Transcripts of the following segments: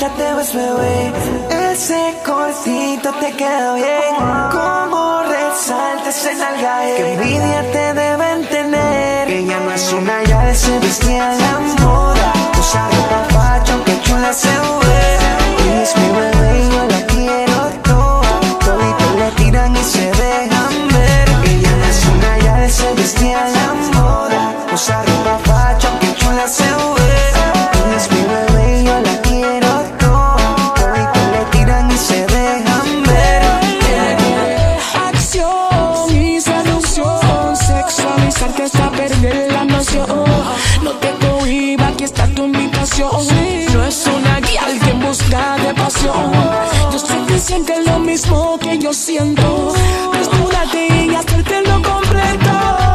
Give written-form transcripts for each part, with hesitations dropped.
chulita te ves, bebé. Ese cortito te queda bien. Como resalta ese nalgaje. Qué envidia te deben tener. Ella no es una, ya se vestía a la moda. Usa ropa facho, que chula se ve. Ella es mi bebé y yo la quiero toda. Toditos le tiran y se dejan ver. Ella no es una, ya se vestía a la moda. Usa ropa facho, que chula se ve. Ella es mi bebé y yo la quiero toda. Toditos le tiran y se dejan ver. Acción y seducción, sexualizarte hasta perder la noción. No te cohiba, aquí está tu invitación. No es una guía que en busca de pasión. Yo sé que sientes lo mismo que yo siento. Desnúdate y hacerte lo completo.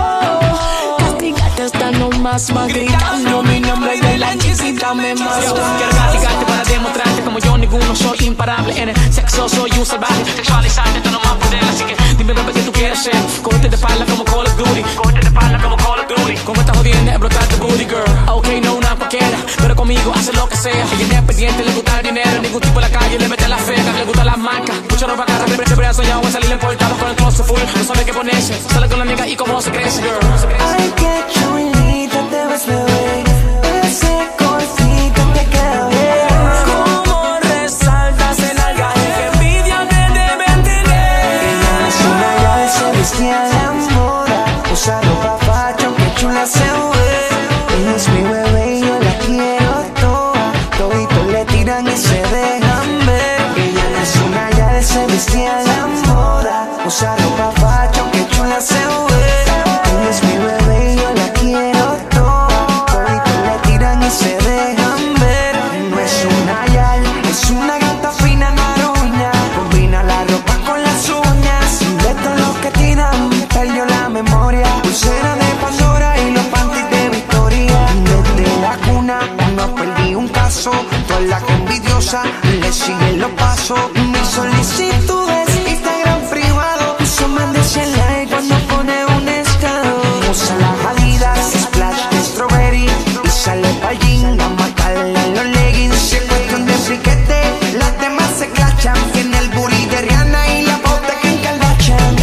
Castigate hasta no más gritando mi nombre de la dame más. Quiero castigarte para demostrarte como yo ninguno soy imparable. En el sexo soy un salvaje. Sexualizarte esto no más poder. Así que dime bebé que tú quieres ser. Cógete de espalda como Call of Duty. Cógete de espalda como Call of Duty. Como estás jodiendo es brotar tu booty girl. Ok, no una cualquiera, pero conmigo hace lo que sea. Ella es pendiente, le gusta el dinero. Ningún tipo en la calle le mete la feca. Le gusta las marcas. Mucha ropa cara, siempre ha soñado en salir importado con el closet full. No sabe qué ponerse. Sale con la amiga y cómo se crece, girl. Ay, qué chulita te ves, bebé. Ese cortito te queda bien. Como resaltas el algaje, que envidia te deben tener. Ella no es una, ya se vestía a la moda. Usa ropa facho, que chula se ve. Ella es mi bebé y yo la quiero toda. Toditos le tiran y se dejan ver. Ella no es una, ya se vestía a la moda. Usa ropa facho, que chula se ve. Ella es mi bebé y yo la quiero toda. Toditos le tiran y se dejan ver. No es una yal, es una gata fina naruña. Combina la ropa con las uñas. De todo lo que tiran, perdió la memoria. Pulsera de Pandora y los panties de Victoria. Desde la cuna no perdí un caso. Toda la que envidiosa le siguen los pasos. Mis solicitudes, Instagram privado. Uso más de 100 likes cuando pone un estado. Usa las Adidas, splash de strawberry. Y sale pa'l gym a matarle los leggings. Si es cuestión de friquete, las demás se clachan. Tiene el booty de Rihanna y la bota que en Kardashian.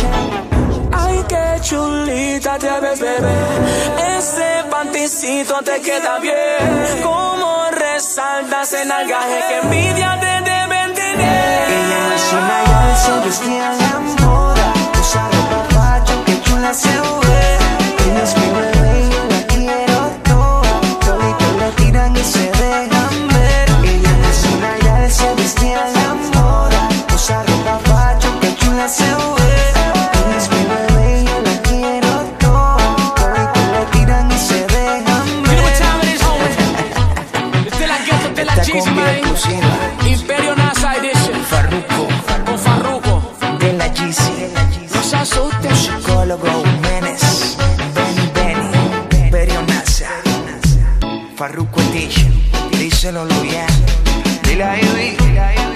Ay, qué chulita te ves, bebé. Ese panticito te queda bien. Como resaltas el algaje, que envidia te deben tener. Ella no es una, ya se vestía a la moda. Usa ropa facho, que chula se ve. Ella es mi bebé y yo la quiero toda. Toditos le tiran y se dejan ver. Ella no es una, ya se vestía a la moda. Usa ropa facho, que chula se ve. Ella es mi bebé y yo la quiero toda. Toditos le tiran y se dejan You know what ver. time it is, homie? It's de la Ghetto, de la Esta Cheese, combi man. exclusiva. Imperio NASA Edition. Farruko, Con Farruko. de la GC. No se asusten. Musicólogo Menes, Benny, Perionasa, Farruko Edition. Díselo, Luyan. Dile a Ivy.